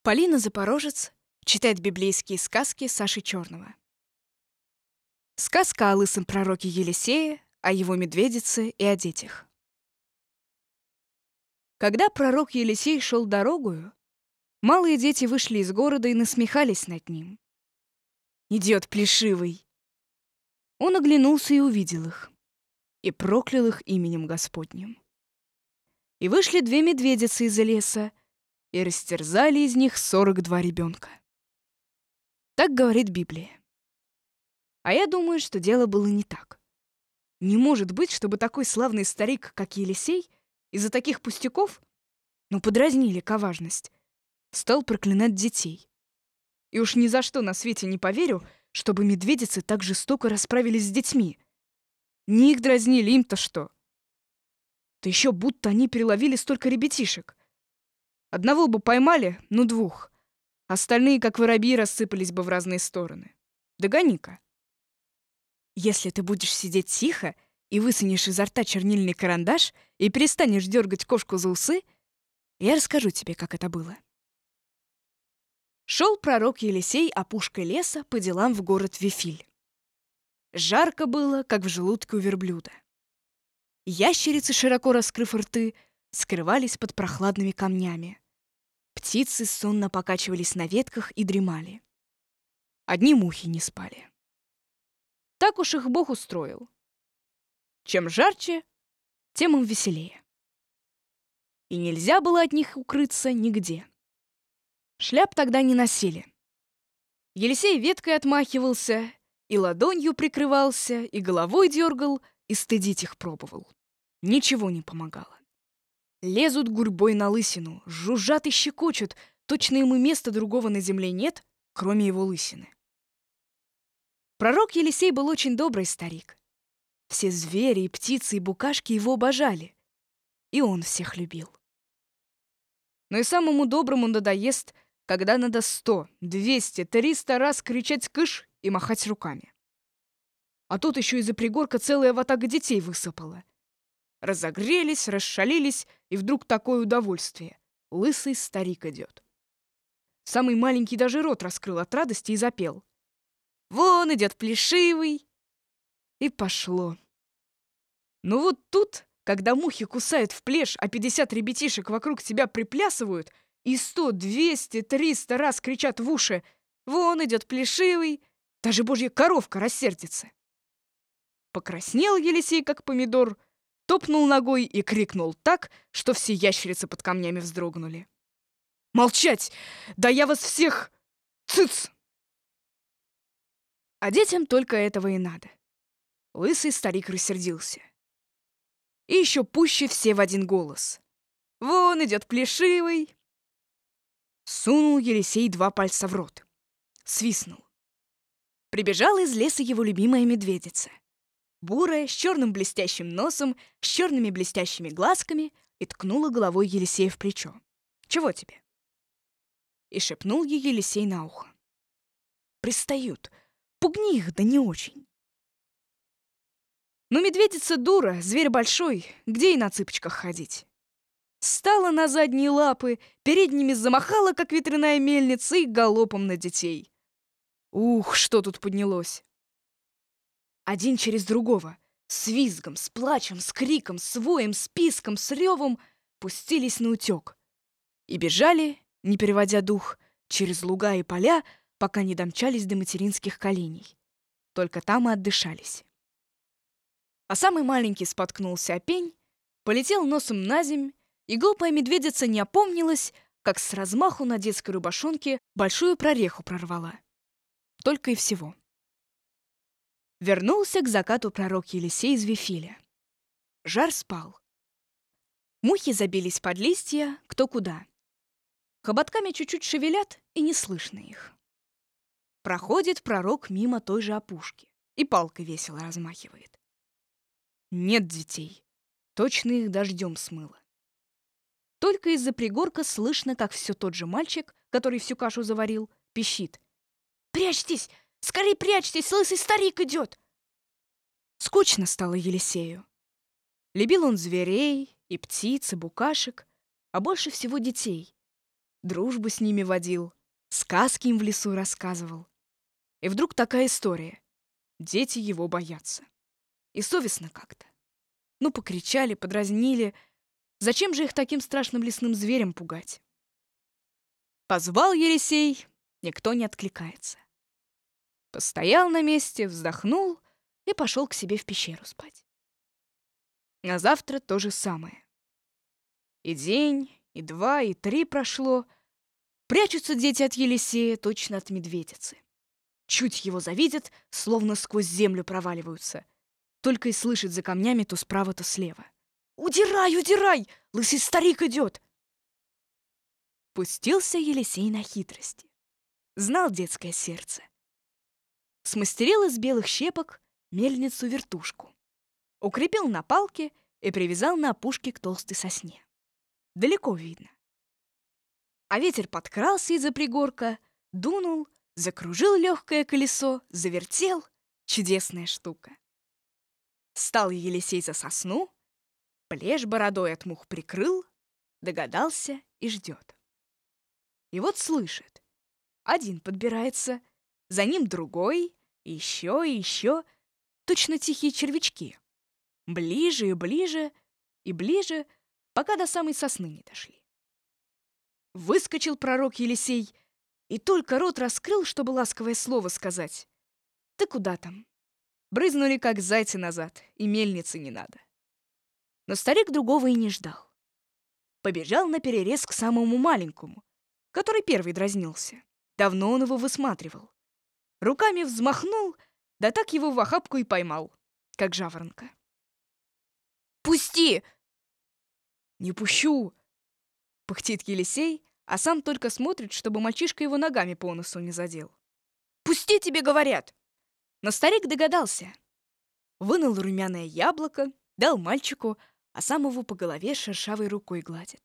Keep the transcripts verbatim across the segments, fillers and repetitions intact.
Полина Запорожец читает библейские сказки Саши Черного. Сказка о лысом пророке Елисее, о его медведице и о детях. Когда пророк Елисей шел дорогою, малые дети вышли из города и насмехались над ним. «Идет плешивый!» Он оглянулся и увидел их, и проклял их именем Господним. И вышли две медведицы из леса, и растерзали из них сорок два ребенка. Так говорит Библия. А я думаю, что дело было не так. Не может быть, чтобы такой славный старик, как Елисей, из-за таких пустяков, ну, подразнили коважность, стал проклинать детей. И уж ни за что на свете не поверю, чтобы медведицы так жестоко расправились с детьми. Не их дразнили, им-то что? Да еще будто они переловили столько ребятишек. Одного бы поймали, ну двух. Остальные, как воробьи, рассыпались бы в разные стороны. Догони-ка. Если ты будешь сидеть тихо и высунешь изо рта чернильный карандаш и перестанешь дергать кошку за усы, я расскажу тебе, как это было. Шел пророк Елисей опушкой леса по делам в город Вифиль. Жарко было, как в желудке у верблюда. Ящерицы, широко раскрыв рты, скрывались под прохладными камнями. Птицы сонно покачивались на ветках и дремали. Одни мухи не спали. Так уж их Бог устроил. Чем жарче, тем им веселее. И нельзя было от них укрыться нигде. Шляп тогда не носили. Елисей веткой отмахивался, и ладонью прикрывался, и головой дергал, и стыдить их пробовал. Ничего не помогало. Лезут гурьбой на лысину, жужжат и щекочут, точно ему места другого на земле нет, кроме его лысины. Пророк Елисей был очень добрый старик. Все звери, и птицы, и букашки его обожали. И он всех любил. Но и самому доброму надоест, когда надо сто, двести, триста раз кричать «кыш» и махать руками. А тут еще из-за пригорка целая ватага детей высыпала. Разогрелись, расшалились, и вдруг такое удовольствие. Лысый старик идет. Самый маленький даже рот раскрыл от радости и запел. «Вон идет плешивый!» И пошло. Но вот тут, когда мухи кусают в плешь, а пятьдесят ребятишек вокруг тебя приплясывают, и сто, двести, триста раз кричат в уши «Вон идет плешивый!», даже божья коровка рассердится. Покраснел Елисей, как помидор, топнул ногой и крикнул так, что все ящерицы под камнями вздрогнули. «Молчать! Да я вас всех! Цыц!» А детям только этого и надо. Лысый старик рассердился. И еще пуще все в один голос. «Вон идет плешивый!» Сунул Елисей два пальца в рот. Свистнул. Прибежала из леса его любимая медведица. Бурая, с черным блестящим носом, с черными блестящими глазками, и ткнула головой Елисея в плечо. «Чего тебе?» И шепнул ей Елисей на ухо. «Пристают. Пугни их, да не очень». Но медведица дура, зверь большой, где и на цыпочках ходить. Встала на задние лапы, передними замахала, как ветряная мельница, и галопом на детей. Ух, что тут поднялось! Один через другого, с визгом, с плачем, с криком, с воем, с писком, с ревом пустились на утек и бежали, не переводя дух, через луга и поля, пока не домчались до материнских коленей. Только там и отдышались. А самый маленький споткнулся о пень, полетел носом на земь, и глупая медведица не опомнилась, как с размаху на детской рубашонке большую прореху прорвала. Только и всего. Вернулся к закату пророк Елисей из Вифиля. Жар спал. Мухи забились под листья, кто куда. Хоботками чуть-чуть шевелят, и не слышно их. Проходит пророк мимо той же опушки и палкой весело размахивает. Нет детей. Точно их дождем смыло. Только из-за пригорка слышно, как все тот же мальчик, который всю кашу заварил, пищит. «Прячьтесь! Скорей прячьтесь! Лысый старик идет!» Скучно стало Елисею. Любил он зверей и птиц, и букашек, а больше всего детей. дружбу с ними водил, сказки им в лесу рассказывал. И вдруг такая история. Дети его боятся. И совестно как-то. Ну, покричали, подразнили. Зачем же их таким страшным лесным зверем пугать? Позвал Елисей, никто не откликается. Постоял на месте, вздохнул и пошел к себе в пещеру спать. На завтра то же самое. И день, и два, и три прошло. Прячутся дети от Елисея, точно от медведицы. Чуть его завидят, словно сквозь землю проваливаются. Только и слышит за камнями то справа, то слева. «Удирай, удирай! Лысый старик идет!» Пустился Елисей на хитрости. Знал детское сердце. Смастерил из белых щепок мельницу-вертушку. Укрепил на палке и привязал на опушке к толстой сосне. Далеко видно. А ветер подкрался из-за пригорка, дунул, закружил легкое колесо, завертел. Чудесная штука. Стал Елисей за сосну, плешь бородой от мух прикрыл, догадался и ждет. И вот слышит. Один подбирается, за ним другой, еще и еще, точно тихие червячки. Ближе и ближе, и ближе, пока до самой сосны не дошли. Выскочил пророк Елисей и только рот раскрыл, чтобы ласковое слово сказать. Да куда там? Брызнули, как зайцы назад, и мельницы не надо. Но старик другого и не ждал. Побежал наперерез к самому маленькому, который первый дразнился. Давно он его высматривал. Руками взмахнул, да так его в охапку и поймал, как жаворонка. «Пусти!» «Не пущу!» — пыхтит Елисей, а сам только смотрит, чтобы мальчишка его ногами по носу не задел. «Пусти, тебе говорят!» Но старик догадался. Вынул румяное яблоко, дал мальчику, а сам его по голове шершавой рукой гладит.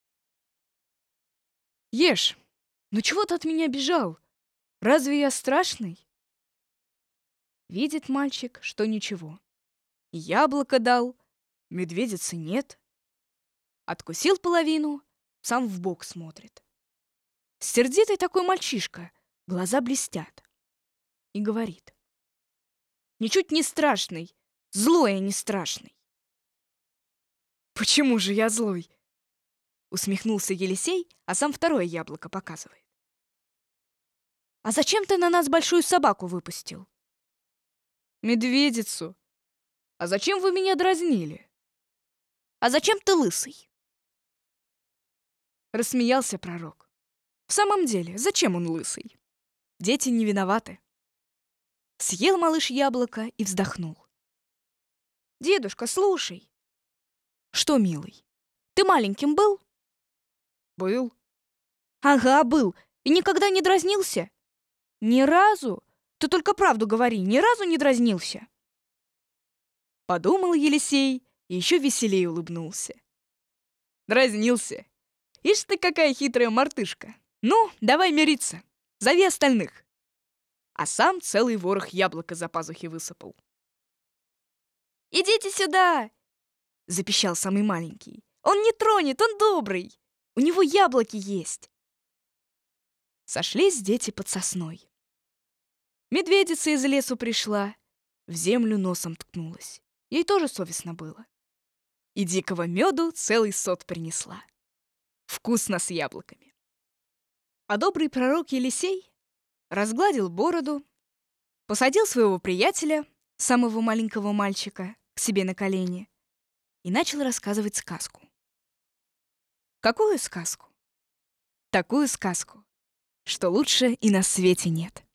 «Ешь! Ну чего ты от меня бежал? Разве я страшный?» Видит мальчик, что ничего. Яблоко дал, медведицы нет. Откусил половину, сам в бок смотрит. Сердитый такой мальчишка, глаза блестят. И говорит. «Ничуть не страшный, злой, а не страшный». «Почему же я злой?» Усмехнулся Елисей, а сам второе яблоко показывает. «А зачем ты на нас большую собаку выпустил?» «Медведицу. А зачем вы меня дразнили?» «А зачем ты лысый?» Рассмеялся пророк. В самом деле, зачем он лысый? Дети не виноваты. Съел малыш яблоко и вздохнул. «Дедушка, слушай». «Что, милый? Ты маленьким был?» «Был». «Ага, был. И никогда не дразнился?» «Ни разу? Ты только правду говори, ни разу не дразнился?» Подумал Елисей и еще веселее улыбнулся. «Дразнился. Ишь ты, какая хитрая мартышка. Ну, давай мириться. Зови остальных». А сам целый ворох яблока за пазухи высыпал. «Идите сюда!» — запищал самый маленький. «Он не тронет, он добрый. У него яблоки есть». Сошлись дети под сосной. Медведица из лесу пришла, в землю носом ткнулась. Ей тоже совестно было. И дикого меду целый сот принесла. Вкусно с яблоками. А добрый пророк Елисей разгладил бороду, посадил своего приятеля, самого маленького мальчика, к себе на колени и начал рассказывать сказку. Какую сказку? Такую сказку, что лучше и на свете нет.